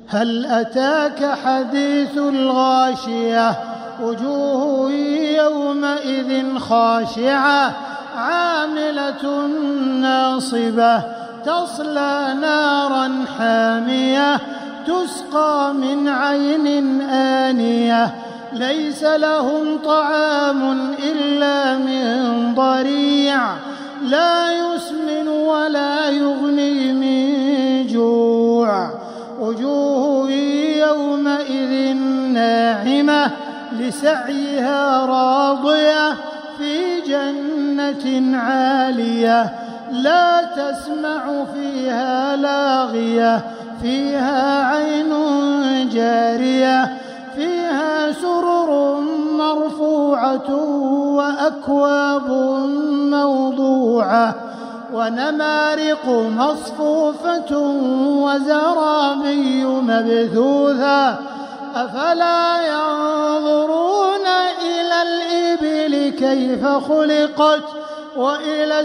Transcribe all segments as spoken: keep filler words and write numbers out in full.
هل أتاك حديث الغاشية وجوه يومئذ خاشعة عاملة ناصبة تصلى نارا حامية تسقى من عين آنية ليس لهم طعام إلا من ضريع لا يسمن ولا يغني من جوع وجوه يومئذ ناعمة لسعيها راضية في جنة عالية لا تسمع فيها لاغية فيها عين جارية فيها سرر مرفوعة وأكواب موضوعة ونمارق مصفوفة وزرابي مبثوثة أفلا ينظرون إلى الإبل كيف خلقت وإلى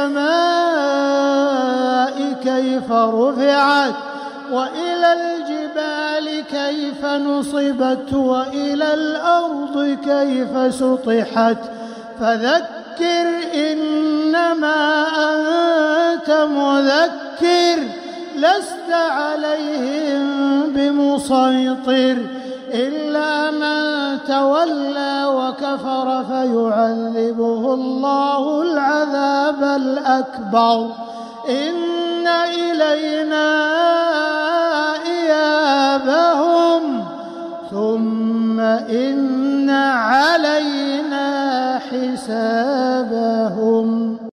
السماء كيف رفعت وإلى الجبال كيف نصبت وإلى الأرض كيف سطحت فذكر إنما أنت مذكر لست عليهم بمسيطر إلا من تولى وكفر فيعذبه الله العذاب الأكبر إن إلينا إيابهم ثم إن علينا حسابهم.